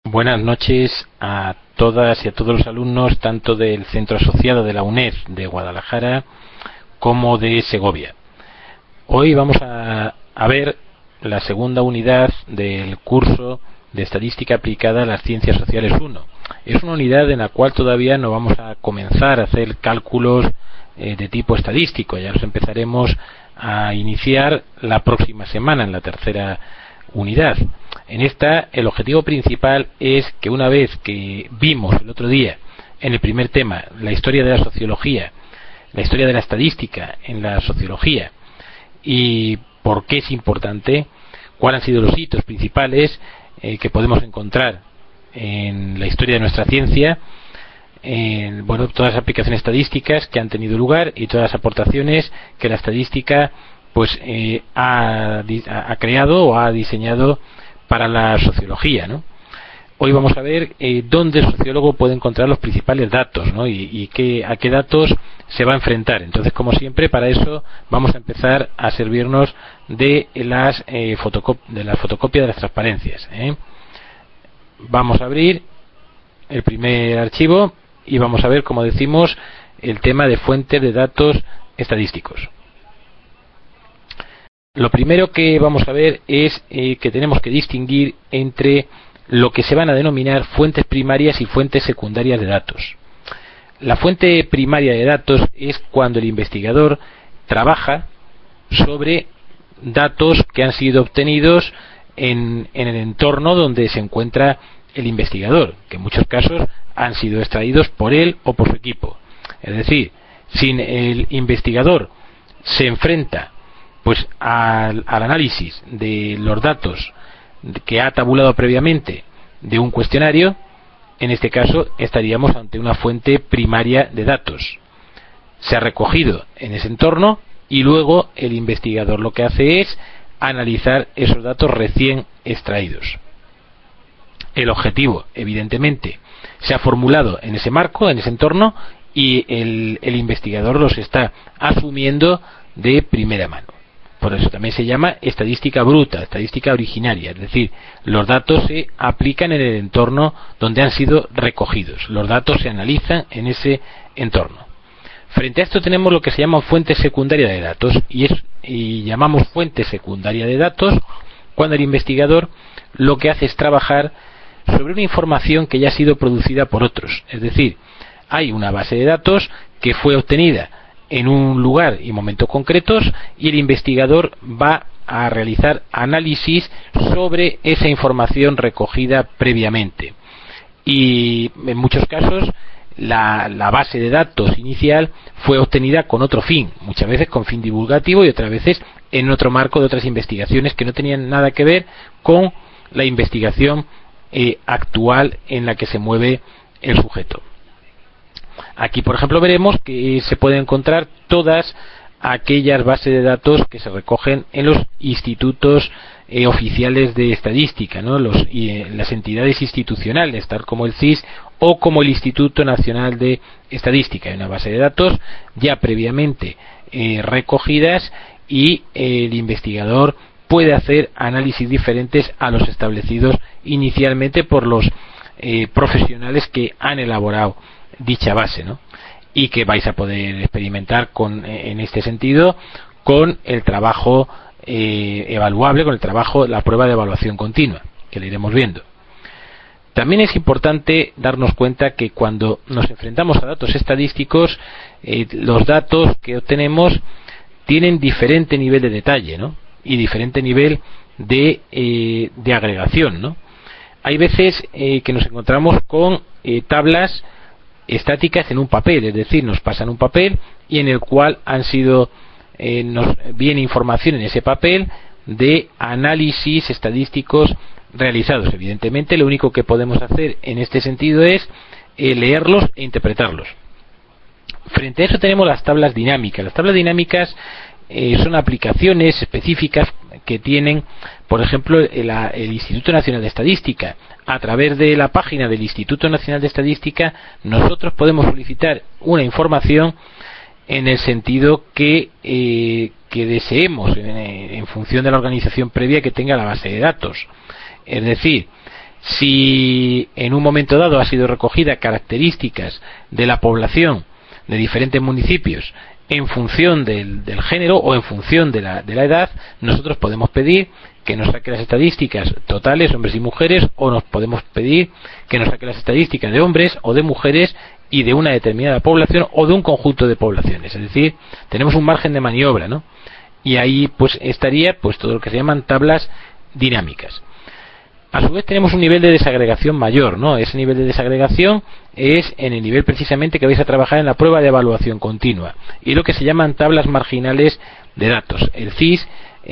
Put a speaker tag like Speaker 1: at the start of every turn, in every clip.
Speaker 1: Buenas noches a todas y a todos los alumnos, tanto del Centro Asociado de la UNED de Guadalajara como de Segovia. Hoy vamos a ver la segunda unidad del curso de Estadística aplicada a las Ciencias Sociales 1. Es una unidad en la cual todavía no vamos a comenzar a hacer cálculos de tipo estadístico. Ya los empezaremos a iniciar la próxima semana, en la tercera unidad. En esta, el objetivo principal es que una vez que vimos el otro día en el primer tema la historia de la sociología, la historia de la estadística en la sociología y por qué es importante, cuáles han sido los hitos principales que podemos encontrar en la historia de nuestra ciencia, todas las aplicaciones estadísticas que han tenido lugar y todas las aportaciones que la estadística ha creado o ha diseñado para la sociología, ¿no? Hoy vamos a ver dónde el sociólogo puede encontrar los principales datos, ¿no? y a qué datos se va a enfrentar. Entonces, como siempre, para eso vamos a empezar a servirnos de la fotocopia de las transparencias. Vamos a abrir el primer archivo y vamos a ver, como decimos, el tema de fuentes de datos estadísticos. Lo primero que vamos a ver es que tenemos que distinguir entre lo que se van a denominar fuentes primarias y fuentes secundarias de datos. La fuente primaria de datos es cuando el investigador trabaja sobre datos que han sido obtenidos en el entorno donde se encuentra el investigador, que en muchos casos han sido extraídos por él o por su equipo. Es decir, si el investigador se enfrenta al análisis de los datos que ha tabulado previamente de un cuestionario, en este caso estaríamos ante una fuente primaria de datos. Se ha recogido en ese entorno y luego el investigador lo que hace es analizar esos datos recién extraídos. El objetivo, evidentemente, se ha formulado en ese marco, en ese entorno, y el investigador los está asumiendo de primera mano. Por eso también se llama estadística bruta, estadística originaria, es decir, los datos se aplican en el entorno donde han sido recogidos, los datos se analizan en ese entorno. Frente a esto tenemos lo que se llama fuente secundaria de datos, y llamamos fuente secundaria de datos cuando el investigador lo que hace es trabajar sobre una información que ya ha sido producida por otros, es decir, hay una base de datos que fue obtenida en un lugar y momento concretos y el investigador va a realizar análisis sobre esa información recogida previamente, y en muchos casos la base de datos inicial fue obtenida con otro fin, muchas veces con fin divulgativo y otras veces en otro marco de otras investigaciones que no tenían nada que ver con la investigación actual en la que se mueve el sujeto. Aquí, por ejemplo, veremos que se pueden encontrar todas aquellas bases de datos que se recogen en los institutos oficiales de estadística, ¿no? Las entidades institucionales, tal como el CSIS o como el Instituto Nacional de Estadística. Hay una base de datos ya previamente recogidas y el investigador puede hacer análisis diferentes a los establecidos inicialmente por los profesionales que han elaborado dicha base, ¿no? Y que vais a poder experimentar en este sentido con el trabajo evaluable, con el trabajo, la prueba de evaluación continua, que lo iremos viendo. También es importante darnos cuenta que cuando nos enfrentamos a datos estadísticos, los datos que obtenemos tienen diferente nivel de detalle, ¿no? Y diferente nivel de agregación, ¿no? Hay veces que nos encontramos con tablas estáticas en un papel, es decir, nos pasan un papel y en el cual nos viene información en ese papel de análisis estadísticos realizados. Evidentemente, lo único que podemos hacer en este sentido es leerlos e interpretarlos. Frente a eso tenemos las tablas dinámicas. Las tablas dinámicas son aplicaciones específicas que tienen, por ejemplo, el Instituto Nacional de Estadística. A través de la página del Instituto Nacional de Estadística nosotros podemos solicitar una información en el sentido que deseemos, en función de la organización previa que tenga la base de datos. Es decir, Si en un momento dado ha sido recogida características de la población de diferentes municipios en función del género o en función de la edad, nosotros podemos pedir que nos saque las estadísticas totales, hombres y mujeres, o nos podemos pedir que nos saque las estadísticas de hombres o de mujeres y de una determinada población o de un conjunto de poblaciones. Es decir, tenemos un margen de maniobra, ¿no? Y ahí pues estaría pues todo lo que se llaman tablas dinámicas. A su vez tenemos un nivel de desagregación mayor, ¿no? Ese nivel de desagregación es en el nivel precisamente que vais a trabajar en la prueba de evaluación continua y lo que se llaman tablas marginales de datos. El CIS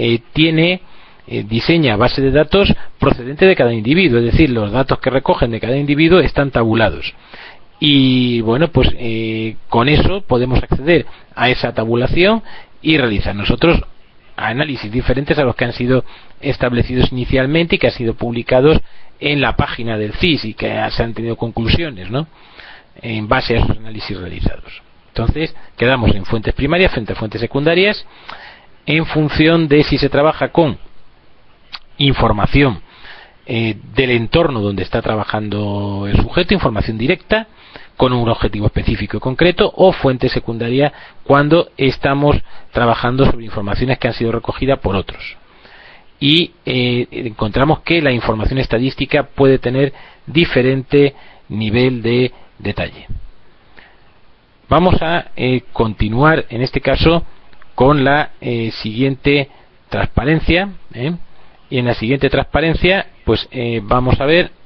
Speaker 1: diseña base de datos procedente de cada individuo, es decir, los datos que recogen de cada individuo están tabulados. Y bueno, pues con eso podemos acceder a esa tabulación y realizar nosotros análisis diferentes a los que han sido establecidos inicialmente y que han sido publicados en la página del CIS y que se han tenido conclusiones, ¿no?, en base a esos análisis realizados. Entonces quedamos en fuentes primarias frente a fuentes secundarias en función de si se trabaja con información del entorno donde está trabajando el sujeto, información directa con un objetivo específico y concreto, o fuente secundaria cuando estamos trabajando sobre informaciones que han sido recogidas por otros. Y encontramos que la información estadística puede tener diferente nivel de detalle. Vamos a continuar en este caso con la siguiente transparencia, y en la siguiente transparencia pues vamos a ver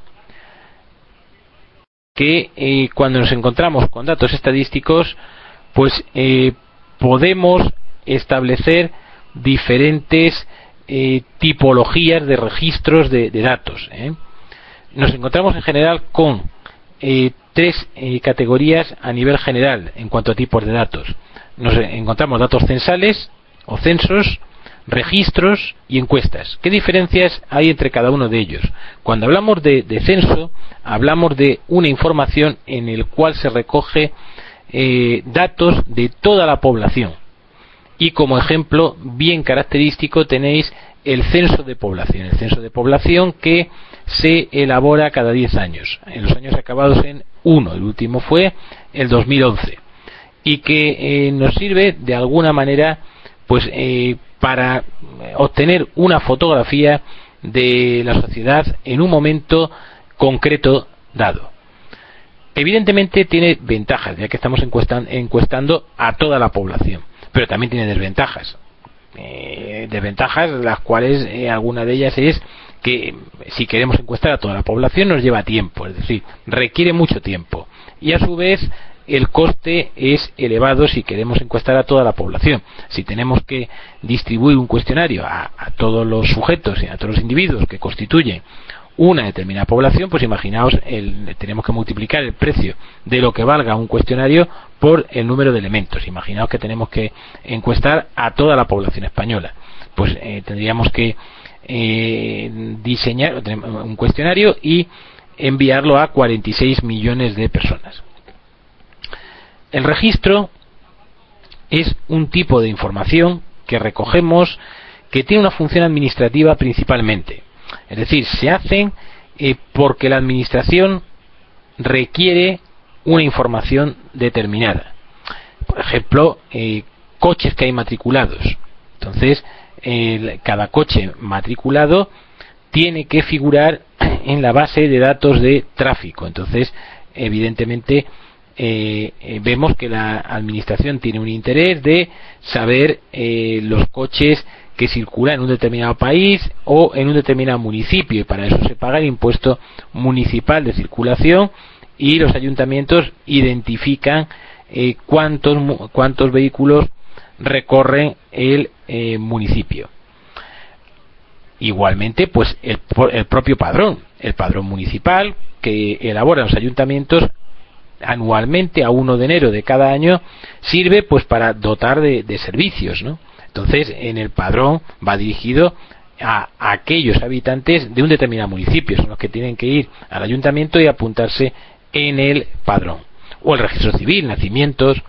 Speaker 1: que cuando nos encontramos con datos estadísticos pues podemos establecer diferentes tipologías de registros de datos. Nos encontramos en general con tres categorías a nivel general en cuanto a tipos de datos. Nos encontramos datos censales o censos, registros y encuestas. ¿Qué diferencias hay entre cada uno de ellos? Cuando hablamos de censo, hablamos de una información en el cual se recoge datos de toda la población. Y como ejemplo bien característico tenéis el censo de población. El censo de población que se elabora cada 10 años. En los años acabados en 1. El último fue el 2011. Y que nos sirve de alguna manera pues para obtener una fotografía de la sociedad en un momento concreto dado. Evidentemente tiene ventajas, ya que estamos encuestando a toda la población, pero también tiene desventajas. Desventajas, las cuales alguna de ellas es que si queremos encuestar a toda la población nos lleva tiempo, es decir, requiere mucho tiempo, y a su vez el coste es elevado si queremos encuestar a toda la población. Si tenemos que distribuir un cuestionario a todos los sujetos y a todos los individuos que constituyen una determinada población, pues imaginaos, tenemos que multiplicar el precio de lo que valga un cuestionario por el número de elementos. Imaginaos que tenemos que encuestar a toda la población española. Pues tendríamos que diseñar un cuestionario y enviarlo a 46 millones de personas. El registro es un tipo de información que recogemos que tiene una función administrativa principalmente. Es decir, se hacen porque la administración requiere una información determinada. Por ejemplo, coches que hay matriculados. Entonces, cada coche matriculado tiene que figurar en la base de datos de tráfico. Entonces, evidentemente, vemos que la administración tiene un interés de saber los coches que circulan en un determinado país o en un determinado municipio, y para eso se paga el impuesto municipal de circulación, y los ayuntamientos identifican cuántos vehículos recorren el municipio. Igualmente, pues el propio padrón municipal que elaboran los ayuntamientos anualmente a 1 de enero de cada año sirve pues para dotar de servicios, ¿no? Entonces, en el padrón va dirigido a aquellos habitantes de un determinado municipio, son los que tienen que ir al ayuntamiento y apuntarse en el padrón. O el registro civil, nacimientos,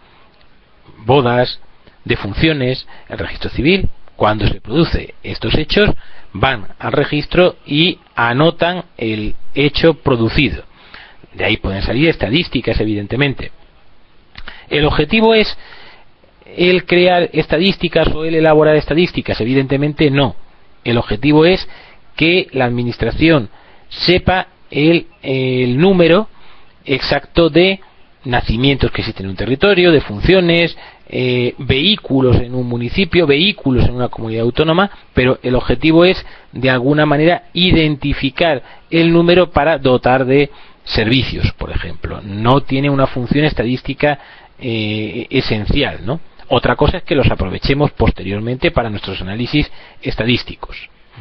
Speaker 1: bodas, defunciones. El registro civil, cuando se produce estos hechos, van al registro y anotan el hecho producido. De ahí pueden salir estadísticas, evidentemente. ¿El objetivo es el crear estadísticas o el elaborar estadísticas? Evidentemente no. El objetivo es que la administración sepa el número exacto de nacimientos que existen en un territorio, de funciones, vehículos en un municipio, vehículos en una comunidad autónoma, pero el objetivo es de alguna manera identificar el número para dotar de servicios, por ejemplo. No tiene una función estadística esencial, ¿no? Otra cosa es que los aprovechemos posteriormente para nuestros análisis estadísticos.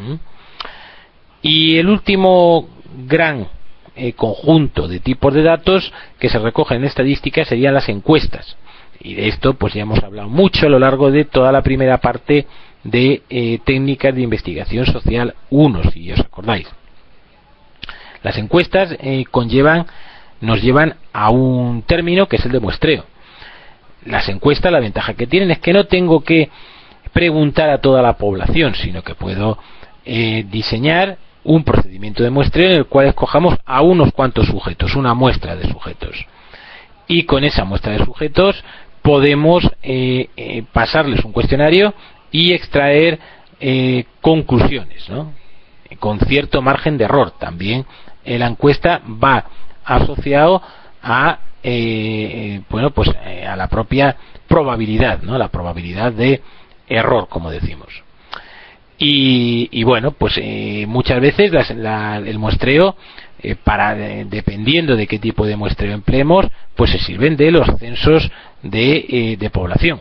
Speaker 1: Y el último gran conjunto de tipos de datos que se recogen en estadística serían las encuestas. Y de esto pues ya hemos hablado mucho a lo largo de toda la primera parte de técnicas de investigación social 1, si os acordáis. Las encuestas nos llevan a un término que es el de muestreo. Las encuestas, la ventaja que tienen es que no tengo que preguntar a toda la población, sino que puedo diseñar un procedimiento de muestreo en el cual escojamos a unos cuantos sujetos, una muestra de sujetos. Y con esa muestra de sujetos podemos pasarles un cuestionario y extraer conclusiones, ¿no? Con cierto margen de error. También la encuesta va asociado a a la propia probabilidad, ¿no? La probabilidad de error, como decimos. Y bueno, pues muchas veces el muestreo, dependiendo de qué tipo de muestreo empleemos, pues se sirven de los censos de población.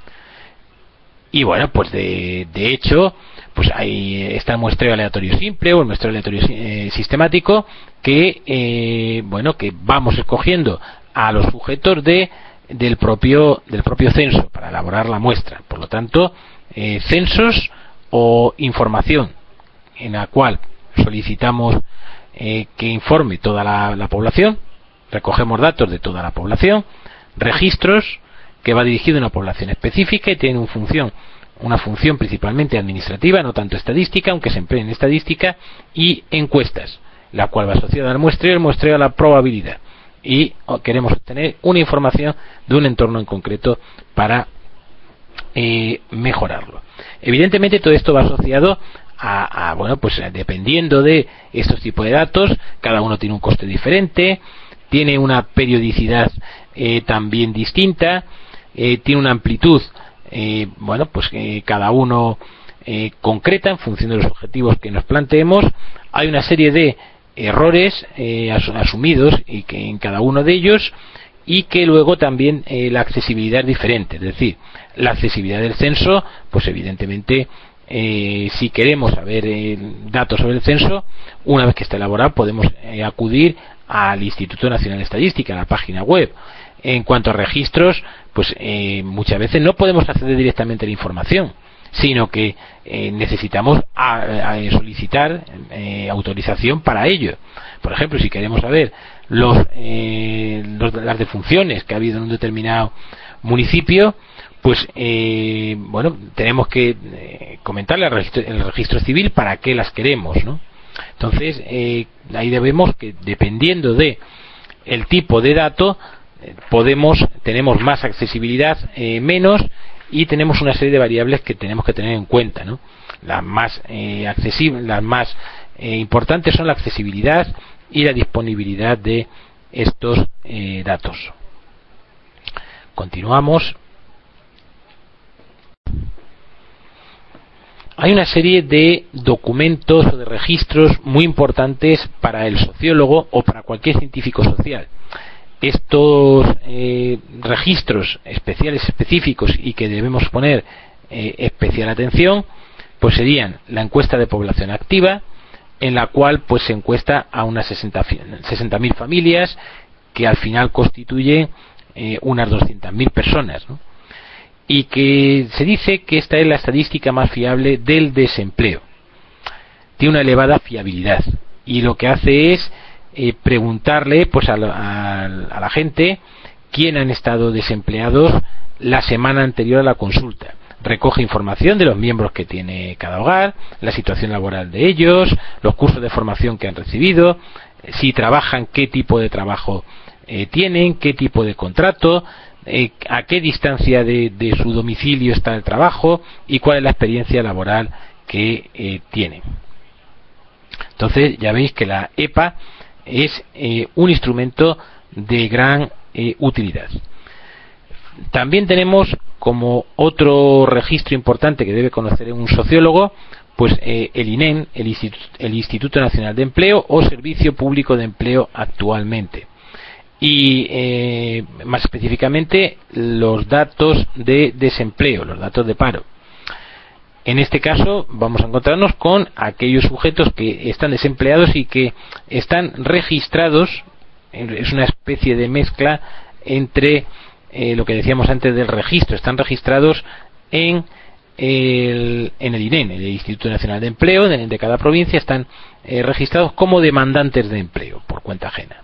Speaker 1: Y bueno, pues de hecho, pues está el muestreo aleatorio simple o el muestreo aleatorio sistemático, que vamos escogiendo a los sujetos del propio censo para elaborar la muestra. Por lo tanto, censos o información en la cual solicitamos que informe toda la población, recogemos datos de toda la población, registros que va dirigido a una población específica y tiene una función principalmente administrativa, no tanto estadística, aunque se emplee en estadística, y encuestas, la cual va asociada al muestreo, el muestreo a la probabilidad, y queremos obtener una información de un entorno en concreto para mejorarlo. Evidentemente todo esto va asociado dependiendo de estos tipos de datos, cada uno tiene un coste diferente, tiene una periodicidad también distinta, tiene una amplitud cada uno concreta en función de los objetivos que nos planteemos. Hay una serie de errores asumidos y que en cada uno de ellos, y que luego también la accesibilidad es diferente. Es decir, la accesibilidad del censo, pues evidentemente si queremos saber datos sobre el censo, una vez que está elaborado podemos acudir al Instituto Nacional de Estadística, a la página web. En cuanto a registros, pues muchas veces no podemos acceder directamente a la información, sino que necesitamos solicitar autorización para ello. Por ejemplo, si queremos saber las defunciones que ha habido en un determinado municipio, pues tenemos que comentarle al registro civil para qué las queremos, ¿no? Entonces ahí debemos que, dependiendo de el tipo de dato, tenemos más accesibilidad, menos, y tenemos una serie de variables que tenemos que tener en cuenta, ¿no? Las más importantes son la accesibilidad y la disponibilidad de estos datos. Continuamos. Hay una serie de documentos o de registros muy importantes para el sociólogo o para cualquier científico social. Estos registros especiales, específicos, y que debemos poner especial atención, pues serían la encuesta de población activa, en la cual pues se encuesta a unas 60.000 familias, que al final constituyen unas 200.000 personas, ¿no? Y que se dice que esta es la estadística más fiable del desempleo. Tiene una elevada fiabilidad, y lo que hace es preguntarle pues a la gente quién han estado desempleados la semana anterior a la consulta. recoge información de los miembros que tiene cada hogar, la situación laboral de ellos, los cursos de formación que han recibido, si trabajan, qué tipo de trabajo tienen, qué tipo de contrato, a qué distancia de su domicilio está el trabajo y cuál es la experiencia laboral que tienen. Entonces ya veis que la EPA es un instrumento de gran utilidad. También tenemos como otro registro importante que debe conocer un sociólogo, pues el INEM, el Instituto Nacional de Empleo o Servicio Público de Empleo actualmente. Y más específicamente los datos de desempleo, los datos de paro. En este caso vamos a encontrarnos con aquellos sujetos que están desempleados y que están registrados, es una especie de mezcla entre lo que decíamos antes del registro, están registrados en el INEM, el Instituto Nacional de Empleo de cada provincia, están registrados como demandantes de empleo por cuenta ajena.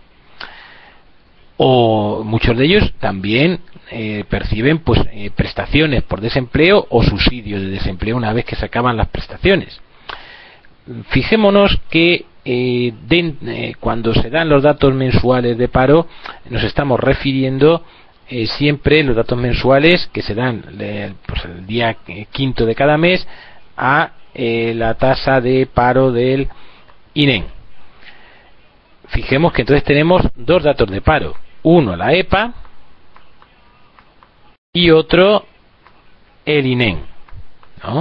Speaker 1: O muchos de ellos también perciben pues prestaciones por desempleo o subsidios de desempleo una vez que se acaban las prestaciones. Fijémonos que cuando se dan los datos mensuales de paro nos estamos refiriendo siempre los datos mensuales que se dan pues el día quinto de cada mes a la tasa de paro del INEM. Fijemos que entonces tenemos dos datos de paro, uno la EPA y otro el INEM, ¿no?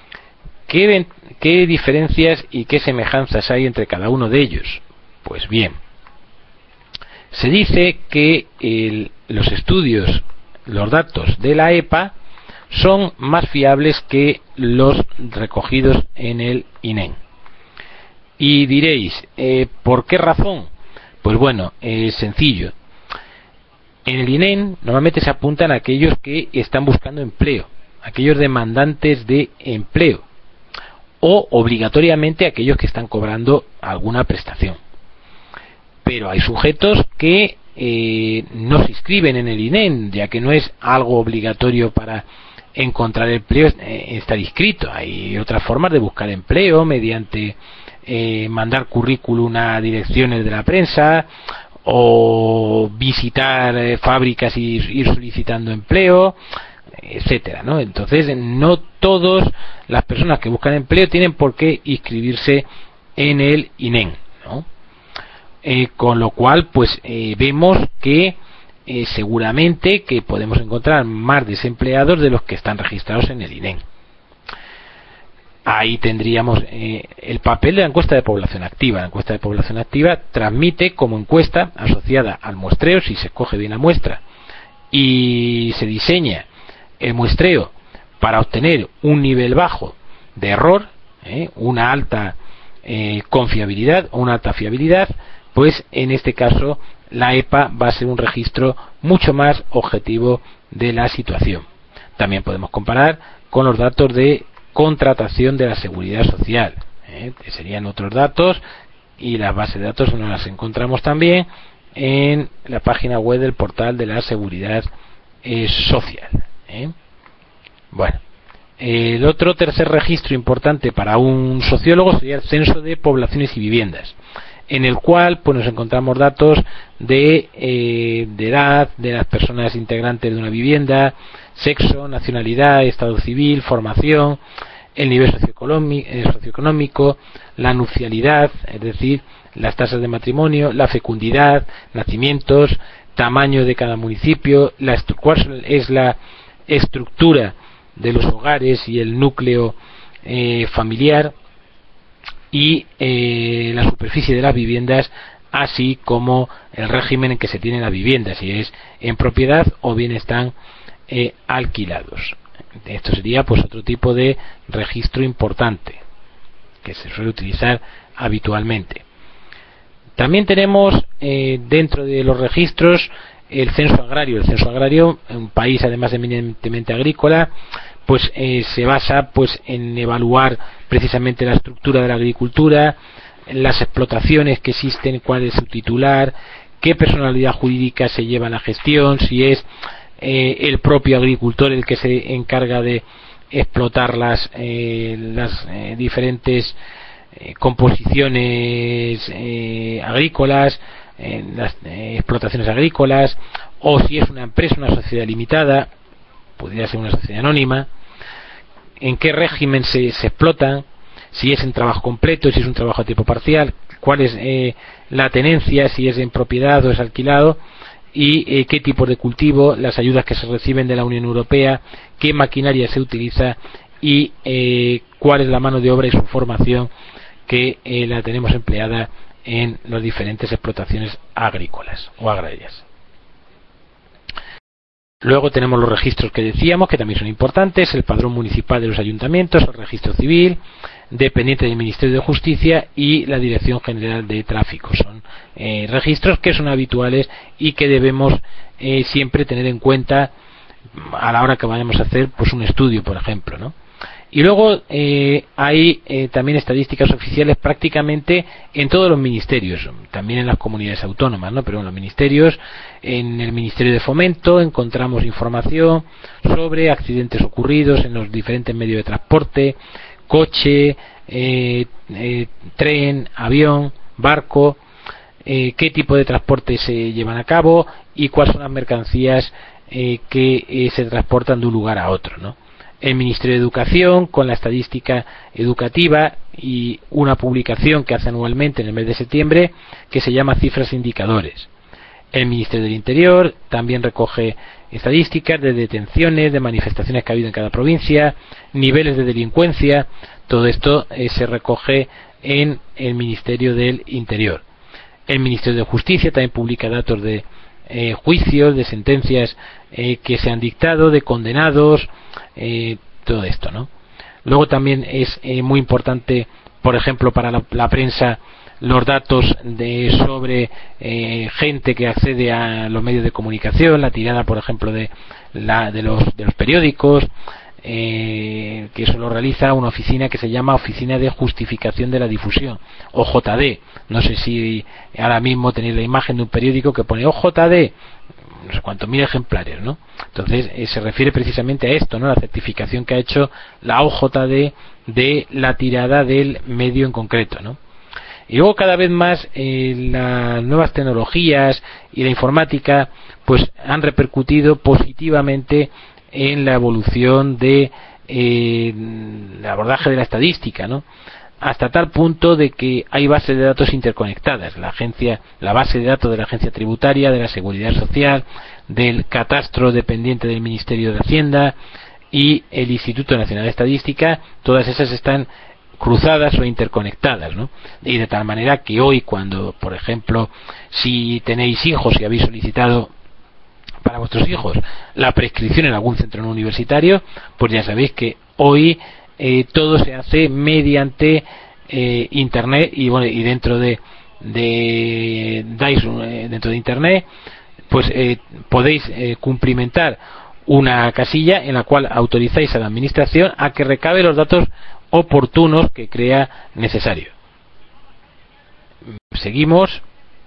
Speaker 1: ¿Qué diferencias y qué semejanzas hay entre cada uno de ellos? Pues bien, se dice que los estudios, los datos de la EPA son más fiables que los recogidos en el INEM. Y diréis, ¿por qué razón? Pues bueno, es sencillo. En el INEM normalmente se apuntan a aquellos que están buscando empleo, aquellos demandantes de empleo, o obligatoriamente aquellos que están cobrando alguna prestación. Pero hay sujetos que no se inscriben en el INEM, ya que no es algo obligatorio para encontrar empleo estar inscrito. Hay otras formas de buscar empleo mediante mandar currículum a direcciones de la prensa o visitar fábricas y ir solicitando empleo, etcétera, ¿no? Entonces no todas las personas que buscan empleo tienen por qué inscribirse en el INEM, ¿no? Con lo cual pues vemos que seguramente que podemos encontrar más desempleados de los que están registrados en el INEM. Ahí tendríamos el papel de la encuesta de población activa. La encuesta de población activa transmite como encuesta asociada al muestreo, si se escoge bien la muestra y se diseña el muestreo para obtener un nivel bajo de error, una alta confiabilidad o una alta fiabilidad, pues en este caso la EPA va a ser un registro mucho más objetivo de la situación. También podemos comparar con los datos de contratación de la seguridad social, que serían otros datos, y las bases de datos nos las encontramos también en la página web del portal de la seguridad social. Bueno, el otro tercer registro importante para un sociólogo sería el censo de poblaciones y viviendas, en el cual pues nos encontramos datos de edad de las personas integrantes de una vivienda, sexo, nacionalidad, estado civil, formación, el nivel socioeconómico, la nupcialidad, es decir, las tasas de matrimonio, la fecundidad, nacimientos, tamaño de cada municipio, cuál es la estructura de los hogares y el núcleo familiar, y la superficie de las viviendas, así como el régimen en que se tiene la vivienda, si es en propiedad o bien están alquilados. Esto sería pues otro tipo de registro importante que se suele utilizar habitualmente. También tenemos dentro de los registros el censo agrario. El censo agrario, en un país además eminentemente agrícola, pues se basa pues en evaluar precisamente la estructura de la agricultura, las explotaciones que existen, cuál es su titular, qué personalidad jurídica se lleva a la gestión, si es el propio agricultor el que se encarga de explotar las diferentes composiciones agrícolas, las explotaciones agrícolas, o si es una empresa, una sociedad limitada, podría ser una sociedad anónima, en qué régimen se explotan, si es en trabajo completo, si es un trabajo a tiempo parcial, cuál es la tenencia, si es en propiedad o es alquilado, y qué tipo de cultivo, las ayudas que se reciben de la Unión Europea, qué maquinaria se utiliza y cuál es la mano de obra y su formación que la tenemos empleada en las diferentes explotaciones agrícolas o agrarias. Luego tenemos los registros que decíamos, que también son importantes: el padrón municipal de los ayuntamientos, el registro civil, dependiente del Ministerio de Justicia, y la Dirección General de Tráfico. Son registros que son habituales y que debemos siempre tener en cuenta a la hora que vayamos a hacer pues un estudio, por ejemplo, ¿no? Y luego hay también estadísticas oficiales prácticamente en todos los ministerios, también en las comunidades autónomas, ¿no? Pero en los ministerios, en el Ministerio de Fomento encontramos información sobre accidentes ocurridos en los diferentes medios de transporte: coche, tren, avión, barco, qué tipo de transporte se llevan a cabo y cuáles son las mercancías que se transportan de un lugar a otro, ¿no? El Ministerio de Educación, con la estadística educativa y una publicación que hace anualmente en el mes de septiembre que se llama Cifras e Indicadores. El Ministerio del Interior también recoge estadísticas de detenciones, de manifestaciones que ha habido en cada provincia, niveles de delincuencia. Todo esto se recoge en el Ministerio del Interior. El Ministerio de Justicia también publica datos de juicios, de sentencias que se han dictado, de condenados, todo esto, ¿no? Luego también es muy importante, por ejemplo, para la prensa, los datos sobre gente que accede a los medios de comunicación, la tirada, por ejemplo, de los periódicos, que eso lo realiza una oficina que se llama Oficina de Justificación de la Difusión, OJD. No sé si ahora mismo tenéis la imagen de un periódico que pone OJD, no sé cuántos mil ejemplares, ¿no? Entonces se refiere precisamente a esto, ¿no? La certificación que ha hecho la OJD de la tirada del medio en concreto, ¿no? Y luego cada vez más las nuevas tecnologías y la informática pues han repercutido positivamente en la evolución de el abordaje de la estadística, ¿no? Hasta tal punto de que hay bases de datos interconectadas. La base de datos de la Agencia Tributaria, de la Seguridad Social, del Catastro dependiente del Ministerio de Hacienda y el Instituto Nacional de Estadística, todas esas están cruzadas o interconectadas, ¿no? Y de tal manera que hoy, cuando, por ejemplo, si tenéis hijos y habéis solicitado para vuestros hijos la prescripción en algún centro no universitario, pues ya sabéis que hoy todo se hace mediante internet, y bueno, y dentro de internet pues podéis cumplimentar una casilla en la cual autorizáis a la administración a que recabe los datos oportunos que crea necesario. Seguimos.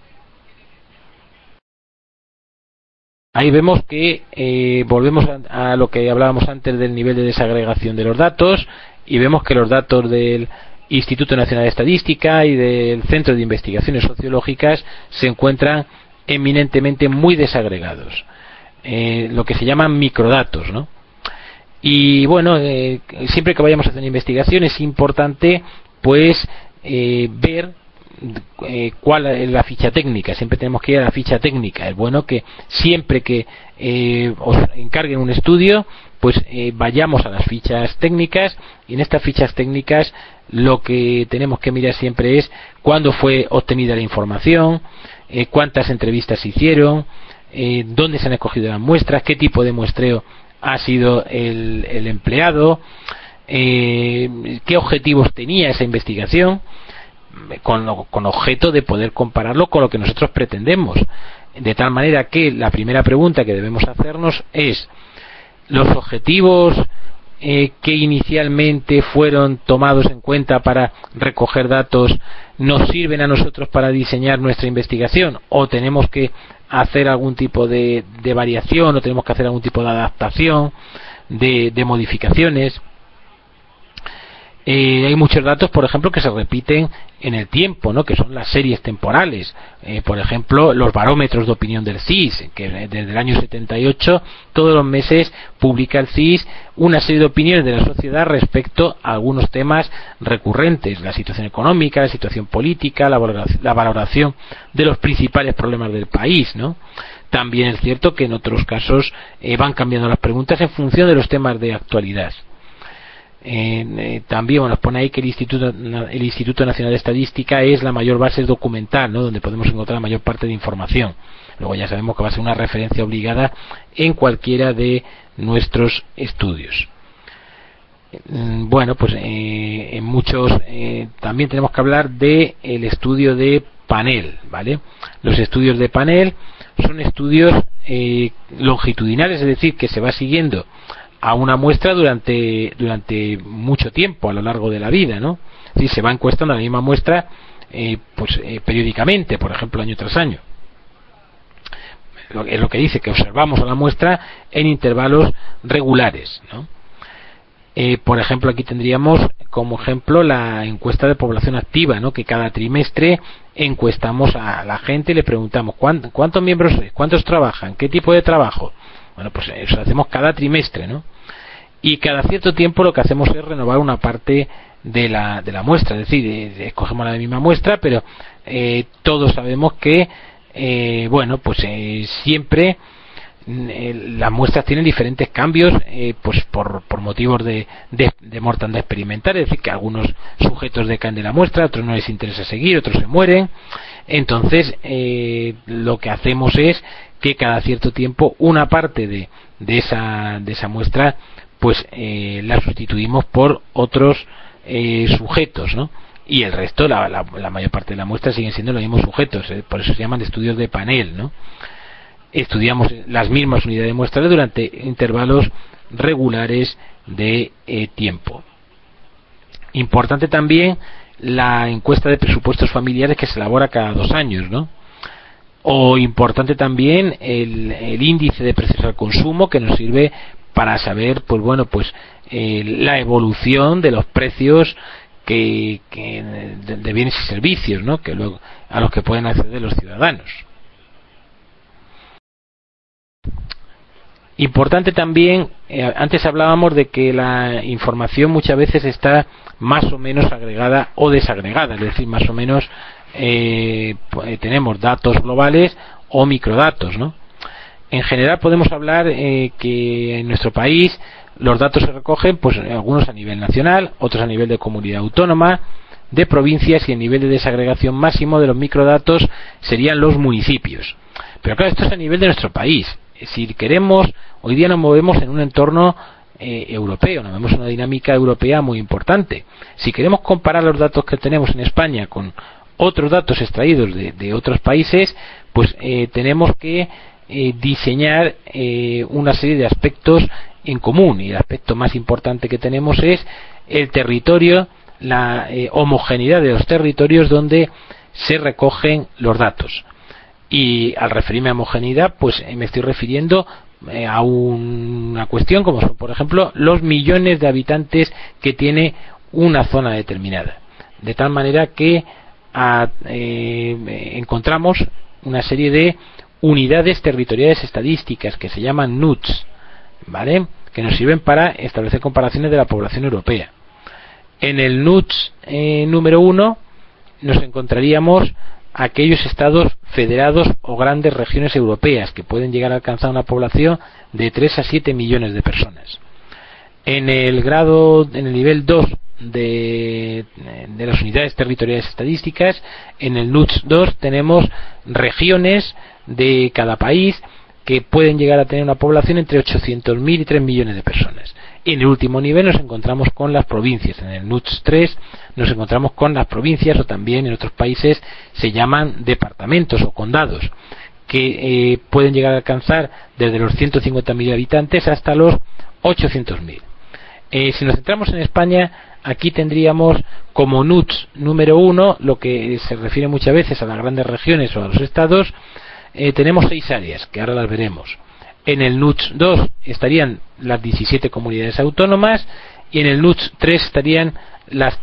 Speaker 1: Ahí vemos que volvemos a lo que hablábamos antes del nivel de desagregación de los datos, y vemos que los datos del Instituto Nacional de Estadística y del Centro de Investigaciones Sociológicas se encuentran eminentemente muy desagregados, lo que se llaman microdatos, ¿no? Y bueno, siempre que vayamos a hacer investigación es importante pues ver cuál es la ficha técnica. Siempre tenemos que ir a la ficha técnica. Es bueno que siempre que os encarguen un estudio pues vayamos a las fichas técnicas, y en estas fichas técnicas lo que tenemos que mirar siempre es cuándo fue obtenida la información, cuántas entrevistas se hicieron, dónde se han escogido las muestras, qué tipo de muestreo ha sido el empleado, qué objetivos tenía esa investigación, con objeto de poder compararlo con lo que nosotros pretendemos, de tal manera que la primera pregunta que debemos hacernos es: ¿los objetivos que inicialmente fueron tomados en cuenta para recoger datos nos sirven a nosotros para diseñar nuestra investigación, o tenemos que hacer algún tipo de variación, o tenemos que hacer algún tipo de adaptación, de modificaciones? Hay muchos datos, por ejemplo, que se repiten en el tiempo, ¿no? Que son las series temporales. Por ejemplo, los barómetros de opinión del CIS, que desde el año 78 todos los meses publica el CIS una serie de opiniones de la sociedad respecto a algunos temas recurrentes: la situación económica, la situación política, la valoración de los principales problemas del país, ¿no? También es cierto que en otros casos van cambiando las preguntas en función de los temas de actualidad. También nos pone ahí que el Instituto Nacional de Estadística es la mayor base documental, ¿no? Donde podemos encontrar la mayor parte de información. Luego ya sabemos que va a ser una referencia obligada en cualquiera de nuestros estudios. Bueno, pues en muchos también tenemos que hablar de el estudio de panel, ¿vale? Los estudios de panel son estudios longitudinales, es decir, que se va siguiendo a una muestra durante mucho tiempo a lo largo de la vida, ¿no? Es decir, se va encuestando a la misma muestra periódicamente, por ejemplo, año tras año. Es lo que dice, que observamos a la muestra en intervalos regulares, ¿no? Por ejemplo, aquí tendríamos como ejemplo la encuesta de población activa, ¿no? Que cada trimestre encuestamos a la gente y le preguntamos ¿cuántos miembros sois? ¿Cuántos trabajan? ¿Qué tipo de trabajo? Bueno, pues eso lo hacemos cada trimestre, ¿no? Y cada cierto tiempo lo que hacemos es renovar una parte de la muestra, es decir, escogemos la misma muestra, pero todos sabemos que siempre las muestras tienen diferentes cambios, pues por motivos de mortandad experimental, es decir, que algunos sujetos decaen de la muestra, otros no les interesa seguir, otros se mueren. Entonces lo que hacemos es que cada cierto tiempo una parte de esa muestra pues la sustituimos por otros sujetos, ¿no? Y el resto, la mayor parte de la muestra siguen siendo los mismos sujetos, por eso se llaman estudios de panel, ¿no? Estudiamos las mismas unidades de muestra durante intervalos regulares de tiempo. Importante también la encuesta de presupuestos familiares que se elabora cada 2 años, ¿no? O importante también el índice de precios al consumo, que nos sirve para saber la evolución de los precios de bienes y servicios, ¿no? Que luego a los que pueden acceder los ciudadanos. Importante también, antes hablábamos de que la información muchas veces está más o menos agregada o desagregada, es decir, más o menos tenemos datos globales o microdatos, ¿no? En general podemos hablar que en nuestro país los datos se recogen, pues algunos a nivel nacional, otros a nivel de comunidad autónoma, de provincias, y el nivel de desagregación máximo de los microdatos serían los municipios. Pero claro, esto es a nivel de nuestro país. Si queremos, hoy día nos movemos en un entorno europeo, nos vemos en una dinámica europea muy importante. Si queremos comparar los datos que tenemos en España con otros datos extraídos de otros países, pues tenemos que diseñar una serie de aspectos en común, y el aspecto más importante que tenemos es el territorio, la homogeneidad de los territorios donde se recogen los datos. Y al referirme a homogeneidad, pues me estoy refiriendo a una cuestión como son, por ejemplo, los millones de habitantes que tiene una zona determinada, de tal manera que encontramos una serie de unidades territoriales estadísticas que se llaman NUTS, ¿vale? Que nos sirven para establecer comparaciones de la población europea. En el NUTS número 1 nos encontraríamos aquellos estados federados o grandes regiones europeas que pueden llegar a alcanzar una población de 3 a 7 millones de personas. En el nivel 2 de las unidades territoriales estadísticas, en el NUTS 2 tenemos regiones de cada país que pueden llegar a tener una población entre 800.000 y 3 millones de personas. Y en el último nivel nos encontramos con las provincias. En el NUTS 3 nos encontramos con las provincias, o también en otros países se llaman departamentos o condados, que pueden llegar a alcanzar desde los 150.000 habitantes hasta los 800.000. Si nos centramos en España, aquí tendríamos como NUTS número 1, lo que se refiere muchas veces a las grandes regiones o a los estados. Tenemos 6 áreas, que ahora las veremos. En el NUTS 2 estarían las 17 comunidades autónomas, y en el NUTS 3 estarían las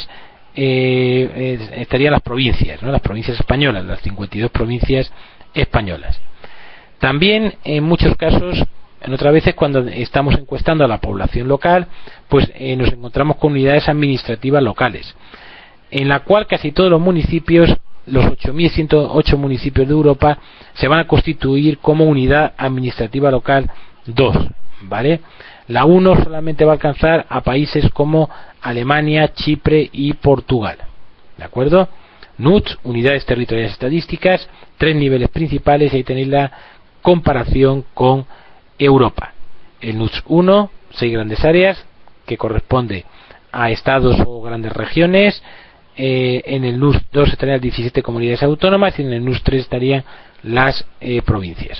Speaker 1: provincias, ¿no? Las provincias españolas, las 52 provincias españolas. También en muchos casos, en otras veces cuando estamos encuestando a la población local, pues nos encontramos con unidades administrativas locales, en la cual casi todos los municipios, los 8.108 municipios de Europa, se van a constituir como unidad administrativa local 2, ¿vale? La 1 solamente va a alcanzar a países como Alemania, Chipre y Portugal, ¿de acuerdo? NUTS, unidades territoriales estadísticas, 3 niveles principales, y ahí tenéis la comparación con Europa. El NUTS 1, 6 grandes áreas, que corresponde a estados o grandes regiones. En el NUTS 2 estarían 17 comunidades autónomas, y en el NUTS 3 estarían las provincias.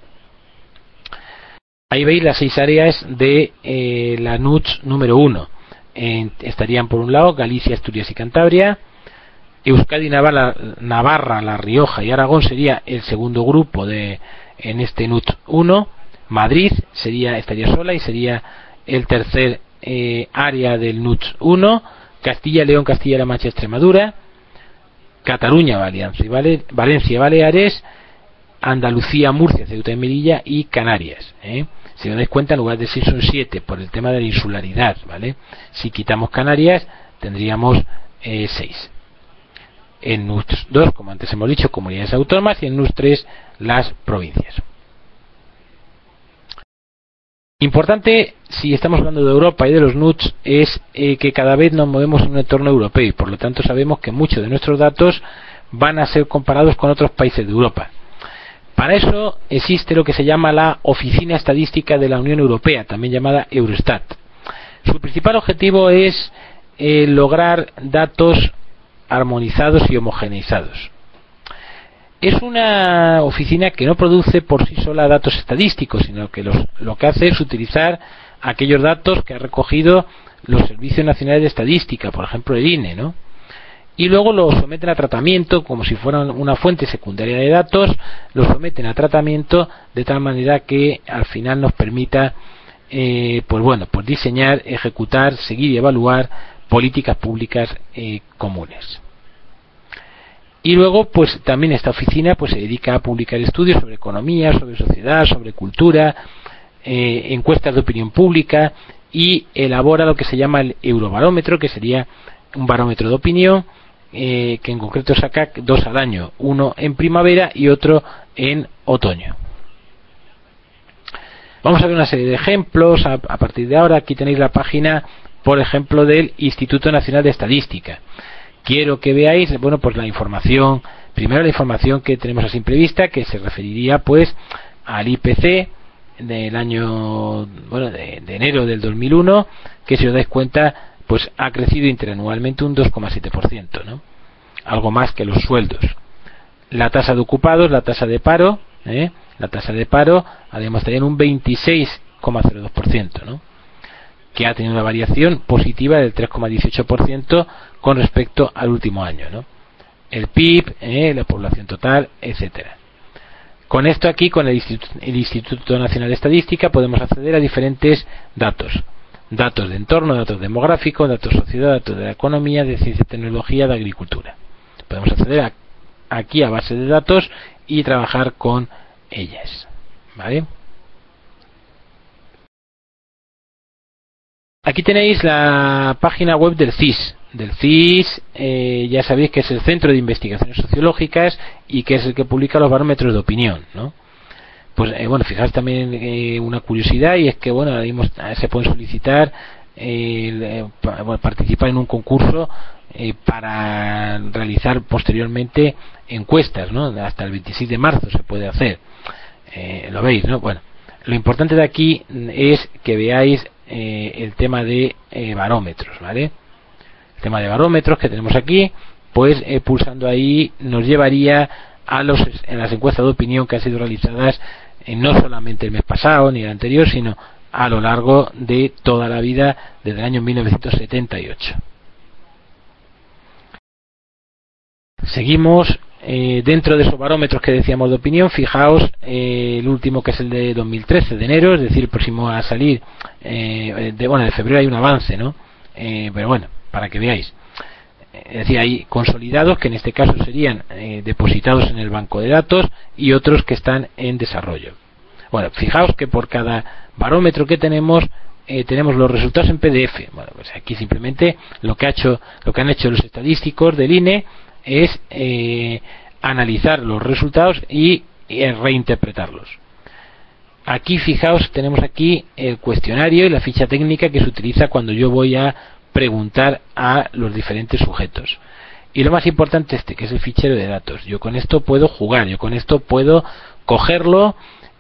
Speaker 1: Ahí veis las 6 áreas de la NUTS número 1. Estarían por un lado Galicia, Asturias y Cantabria. Euskadi, Navarra, La Rioja y Aragón sería el segundo grupo en este NUTS 1. Madrid estaría sola y sería el tercer área del NUTS 1. Castilla, León, Castilla-La Mancha, Extremadura. Cataluña, Valencia, Baleares. Andalucía, Murcia, Ceuta y Melilla y Canarias. Si os dais cuenta, en lugar de 6 son 7 por el tema de la insularidad, ¿vale? Si quitamos Canarias tendríamos 6. En NUTS 2, como antes hemos dicho, comunidades autónomas, y en NUTS 3 las provincias. Importante, si estamos hablando de Europa y de los NUTS, es que cada vez nos movemos en un entorno europeo, y por lo tanto sabemos que muchos de nuestros datos van a ser comparados con otros países de Europa. Para eso existe lo que se llama la Oficina Estadística de la Unión Europea, también llamada Eurostat. Su principal objetivo es lograr datos armonizados y homogeneizados. Es una oficina que no produce por sí sola datos estadísticos, sino que lo que hace es utilizar aquellos datos que ha recogido los Servicios Nacionales de Estadística, por ejemplo el INE, ¿no? Y luego lo someten a tratamiento como si fueran una fuente secundaria de datos, lo someten a tratamiento de tal manera que al final nos permita pues diseñar, ejecutar, seguir y evaluar políticas públicas comunes. Y luego pues también esta oficina pues se dedica a publicar estudios sobre economía, sobre sociedad, sobre cultura, encuestas de opinión pública, y elabora lo que se llama el Eurobarómetro, que sería un barómetro de opinión, que en concreto saca 2 al año, uno en primavera y otro en otoño. Vamos a ver una serie de ejemplos a partir de ahora. Aquí tenéis la página, por ejemplo, del Instituto Nacional de Estadística. Quiero que veáis, pues la información, primero la información que tenemos a simple vista, que se referiría pues al IPC del año, de enero del 2001, que si os dais cuenta pues ha crecido interanualmente un 2,7%, ¿no? Algo más que los sueldos. La tasa de ocupados, la tasa de paro, además estaría en un 26,02%, ¿no? Que ha tenido una variación positiva del 3,18% con respecto al último año, ¿no? El PIB, la población total, etcétera. Con esto aquí, con el Instituto Nacional de Estadística, podemos acceder a diferentes datos. Datos de entorno, datos demográficos, datos de sociedad, datos de la economía, de ciencia y tecnología, de agricultura. Podemos acceder aquí a bases de datos y trabajar con ellas, ¿vale? Aquí tenéis la página web del CIS. Ya sabéis que es el Centro de Investigaciones Sociológicas y que es el que publica los barómetros de opinión, ¿no? Pues fijaos también una curiosidad, y es que ahora mismo se pueden solicitar participar en un concurso para realizar posteriormente encuestas, ¿no? Hasta el 26 de marzo se puede hacer. Lo veis, ¿no? Bueno, lo importante de aquí es que veáis el tema de barómetros, ¿vale? El tema de barómetros que tenemos aquí, pues pulsando ahí nos llevaría a las encuestas de opinión que han sido realizadas no solamente el mes pasado ni el anterior, sino a lo largo de toda la vida desde el año 1978. Seguimos dentro de esos barómetros que decíamos de opinión. Fijaos el último, que es el de 2013 de enero, es decir, el próximo a salir de febrero hay un avance, ¿no? Pero bueno, para que veáis. Es decir, hay consolidados que en este caso serían depositados en el banco de datos y otros que están en desarrollo. Bueno, fijaos que por cada barómetro que tenemos los resultados en PDF. Bueno, pues aquí simplemente lo que han hecho los estadísticos del INE es analizar los resultados y reinterpretarlos. Aquí fijaos, tenemos aquí el cuestionario y la ficha técnica que se utiliza cuando yo voy a preguntar a los diferentes sujetos. Y lo más importante que es el fichero de datos. Yo con esto puedo jugar, yo con esto puedo cogerlo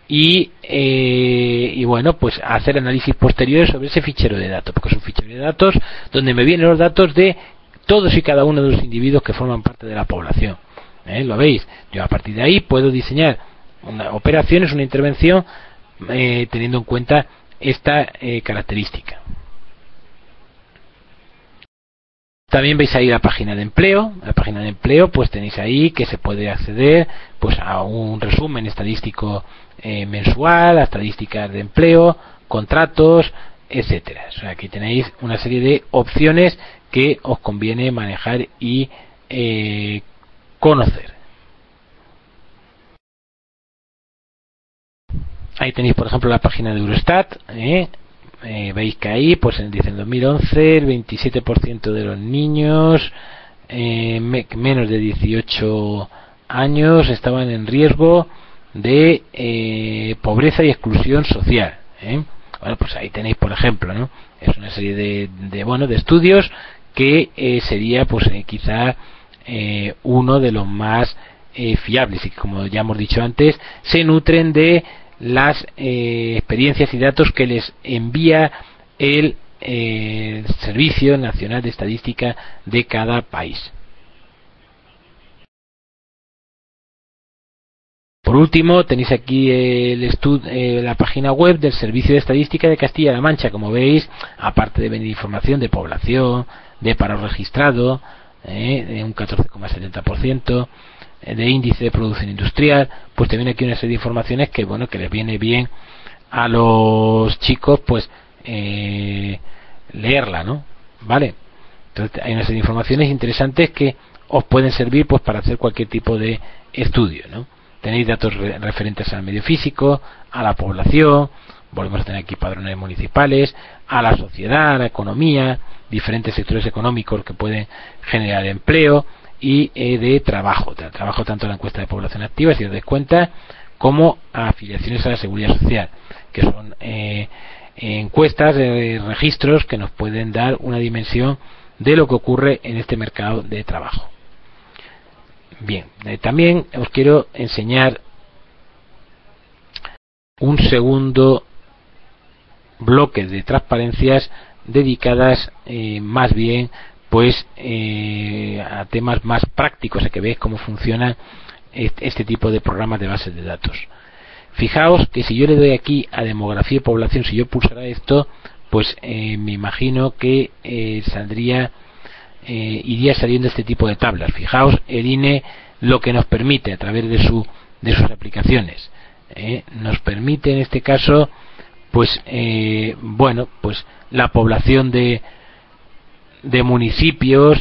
Speaker 1: y bueno, pues hacer análisis posteriores sobre ese fichero de datos, porque es un fichero de datos donde me vienen los datos de todos y cada uno de los individuos que forman parte de la población. ¿Lo veis? Yo a partir de ahí puedo diseñar operaciones, una intervención teniendo en cuenta esta característica. También veis ahí la página de empleo. La página de empleo, pues tenéis ahí que se puede acceder pues a un resumen estadístico mensual, a estadísticas de empleo, contratos, etcétera. O sea, aquí tenéis una serie de opciones que os conviene manejar y conocer. Ahí tenéis, por ejemplo, la página de Eurostat. Veis que ahí, pues dice en 2011 el 27% de los niños menos de 18 años estaban en riesgo de pobreza y exclusión social. Bueno, pues ahí tenéis, por ejemplo, ¿no? Es una serie de estudios que sería, pues quizá uno de los más fiables y que, como ya hemos dicho antes, se nutren de las experiencias y datos que les envía el Servicio Nacional de Estadística de cada país. Por último, tenéis aquí la página web del Servicio de Estadística de Castilla-La Mancha. Como veis, aparte de venir información de población, de paro registrado, de un 14,70%, de índice de producción industrial, pues te viene aquí una serie de informaciones que bueno, que les viene bien a los chicos pues leerla, ¿no? Vale, entonces hay una serie de informaciones interesantes que os pueden servir pues para hacer cualquier tipo de estudio, ¿no? Tenéis datos referentes al medio físico, a la población, volvemos a tener aquí padrones municipales, a la sociedad, a la economía, diferentes sectores económicos que pueden generar empleo y de trabajo tanto en la encuesta de población activa, si os dais cuenta, como a afiliaciones a la seguridad social, que son encuestas, registros que nos pueden dar una dimensión de lo que ocurre en este mercado de trabajo. Bien, también os quiero enseñar un segundo bloque de transparencias dedicadas más bien pues a temas más prácticos, a que veáis cómo funciona este tipo de programas de bases de datos. Fijaos que si yo le doy aquí a demografía y población, si yo pulsara esto, pues me imagino que iría saliendo este tipo de tablas. Fijaos el INE lo que nos permite a través de sus aplicaciones. Nos permite en este caso pues bueno, pues la población de municipios,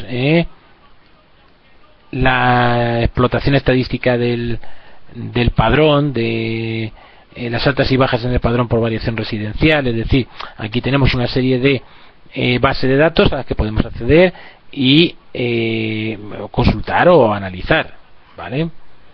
Speaker 1: la explotación estadística del padrón, de las altas y bajas en el padrón por variación residencial. Es decir, aquí tenemos una serie de bases de datos a las que podemos acceder y consultar o analizar, ¿vale?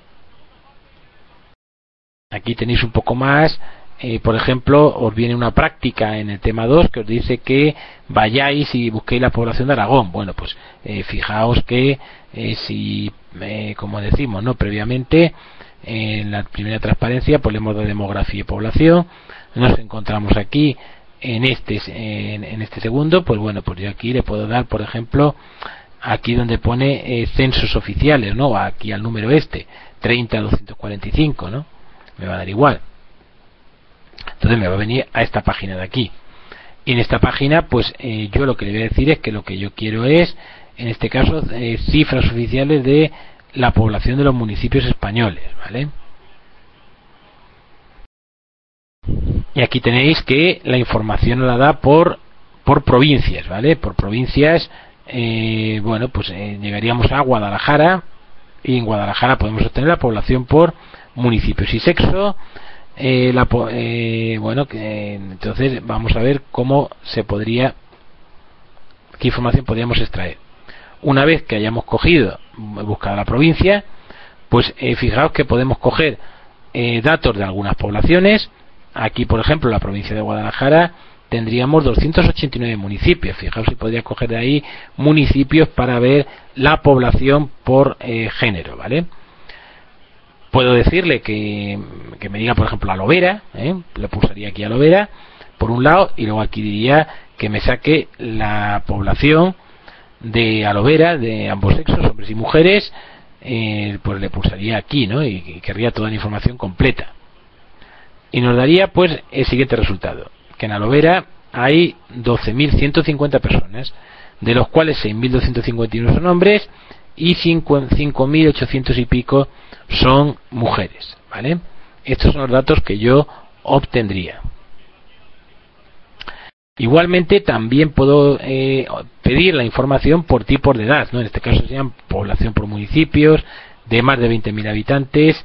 Speaker 1: Aquí tenéis un poco más. Por ejemplo, os viene una práctica en el tema 2 que os dice que vayáis y busquéis la población de Aragón. Bueno, pues fijaos que si, como decimos, no previamente, en la primera transparencia pues le hemos dado demografía y población, nos encontramos aquí en este segundo, pues bueno, pues yo aquí le puedo dar, por ejemplo, aquí donde pone censos oficiales, ¿no? Aquí al número 30-245, ¿no? Me va a dar igual. Entonces me va a venir a esta página de aquí. Y en esta página, pues yo lo que le voy a decir es que lo que yo quiero es, en este caso, cifras oficiales de la población de los municipios españoles, ¿vale? Y aquí tenéis que la información la da por provincias, ¿vale? Por provincias. Bueno, pues llegaríamos a Guadalajara, y en Guadalajara podemos obtener la población por municipios y sexo. Bueno, entonces vamos a ver cómo se podría, qué información podríamos extraer. Una vez que hayamos buscado la provincia, pues fijaos que podemos coger datos de algunas poblaciones. Aquí, por ejemplo, la provincia de Guadalajara tendríamos 289 municipios. Fijaos si podría coger de ahí municipios para ver la población por género, ¿vale? Puedo decirle que me diga, por ejemplo, a Lovera, le pulsaría aquí a Lovera, por un lado, y luego aquí diría que me saque la población de Alovera, de ambos sexos, hombres y mujeres, pues le pulsaría aquí, ¿no? Y querría toda la información completa. Y nos daría, pues, el siguiente resultado, que en Alovera hay 12.150 personas, de los cuales 6.251 son hombres y 5.800 y pico son mujeres, ¿vale? Estos son los datos que yo obtendría. Igualmente también puedo pedir la información por tipos de edad, ¿no? En este caso serían población por municipios de más de 20.000 habitantes,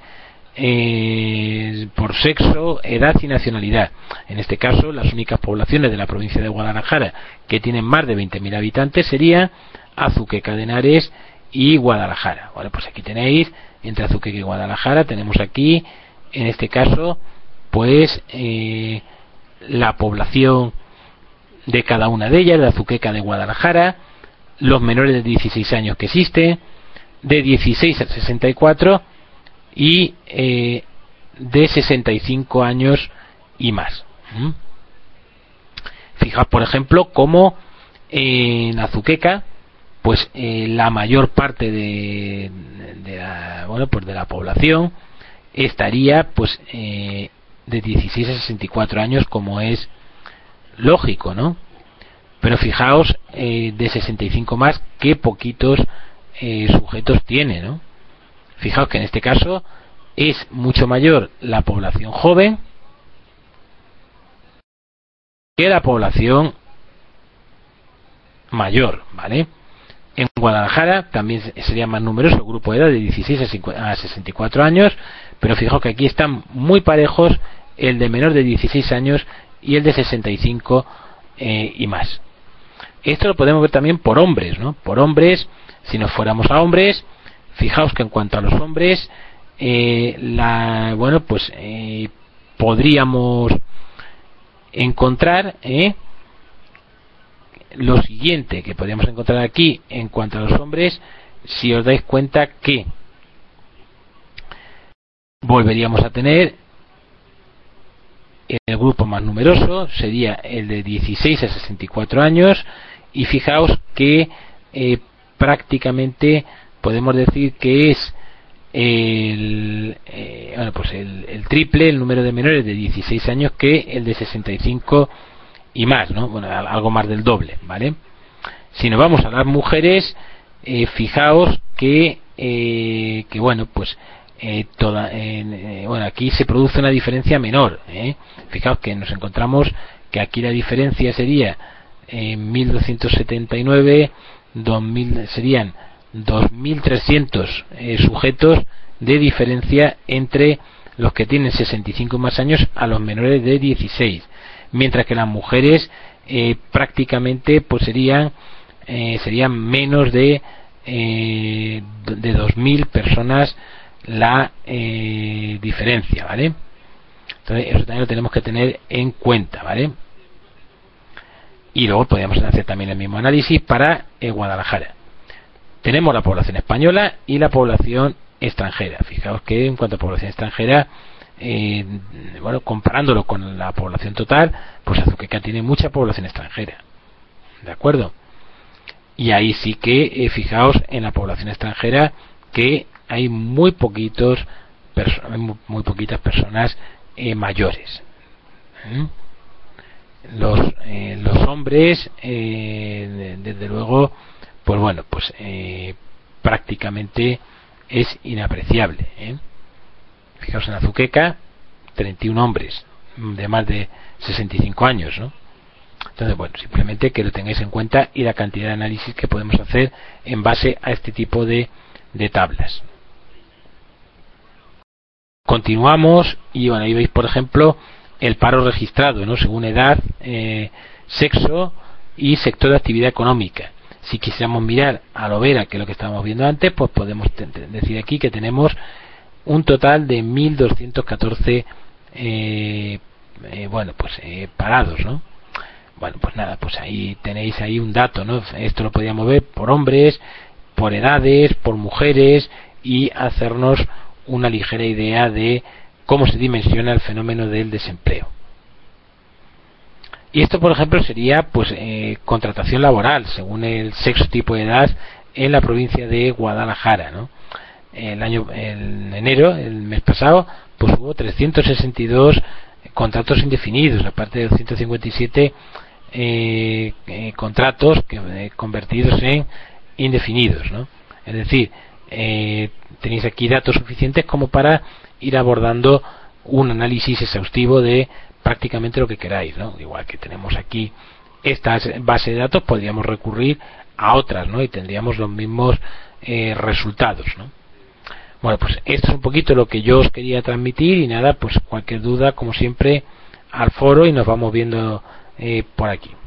Speaker 1: por sexo, edad y nacionalidad. En este caso las únicas poblaciones de la provincia de Guadalajara que tienen más de 20.000 habitantes serían Azuqueca de Henares y Guadalajara. Bueno, pues aquí tenéis, entre Azuqueca y Guadalajara tenemos aquí, en este caso, pues la población de cada una de ellas, de Azuqueca, de Guadalajara, los menores de 16 años que existen, de 16 a 64 y de 65 años y más. Fijaos, por ejemplo, cómo en Azuqueca, pues la mayor parte de la población estaría, pues, de 16 a 64 años, como es lógico, ¿no? Pero fijaos, de 65 más, qué poquitos sujetos tiene, ¿no? Fijaos que en este caso es mucho mayor la población joven que la población mayor, ¿vale? En Guadalajara también sería más numeroso el grupo de edad de 16 a 64 años, pero fijaos que aquí están muy parejos el de menor de 16 años y el de 65 y más. Esto lo podemos ver también por hombres, ¿no? Por hombres, si nos fuéramos a hombres, fijaos que en cuanto a los hombres, podríamos encontrar lo siguiente que podríamos encontrar aquí en cuanto a los hombres, si os dais cuenta que volveríamos a tener el grupo más numeroso, sería el de 16 a 64 años, y fijaos que prácticamente podemos decir que es el triple el número de menores de 16 años que el de 65 y más, ¿no? Bueno, algo más del doble, ¿vale? Si nos vamos a las mujeres, fijaos que aquí se produce una diferencia menor, Fijaos que nos encontramos que aquí la diferencia sería 1.279, 2.000, serían 2.300 sujetos de diferencia entre los que tienen 65 más años a los menores de 16, mientras que las mujeres prácticamente pues serían menos de 2.000 personas la diferencia, ¿vale? Entonces eso también lo tenemos que tener en cuenta, ¿vale? Y luego podríamos hacer también el mismo análisis para Guadalajara. Tenemos la población española y la población extranjera. Fijaos que en cuanto a población extranjera, comparándolo con la población total, pues Azuqueca tiene mucha población extranjera, ¿de acuerdo? Y ahí sí que fijaos en la población extranjera que hay muy poquitas personas mayores. Los hombres, desde luego, pues bueno, pues prácticamente es inapreciable. Fijaos en Azuqueca, 31 hombres, de más de 65 años, ¿no? Entonces, bueno, simplemente que lo tengáis en cuenta y la cantidad de análisis que podemos hacer en base a este tipo de tablas. Continuamos y bueno, ahí veis, por ejemplo, el paro registrado, ¿no? Según edad, sexo y sector de actividad económica. Si quisiéramos mirar a lo vera, que es lo que estábamos viendo antes, pues podemos decir aquí que tenemos un total de 1.214 parados, ¿no? Bueno, pues nada, pues ahí tenéis ahí un dato, ¿no? Esto lo podíamos ver por hombres, por edades, por mujeres y hacernos una ligera idea de cómo se dimensiona el fenómeno del desempleo. Y esto, por ejemplo, sería pues contratación laboral según el sexo, tipo de edad en la provincia de Guadalajara, ¿no? En enero, el mes pasado, pues hubo 362 contratos indefinidos, aparte de 157 contratos convertidos en indefinidos, ¿no? Es decir, tenéis aquí datos suficientes como para ir abordando un análisis exhaustivo de prácticamente lo que queráis, ¿no? Igual que tenemos aquí esta base de datos, podríamos recurrir a otras, ¿no? Y tendríamos los mismos resultados, ¿no? Bueno, pues esto es un poquito lo que yo os quería transmitir y nada, pues cualquier duda, como siempre, al foro y nos vamos viendo por aquí.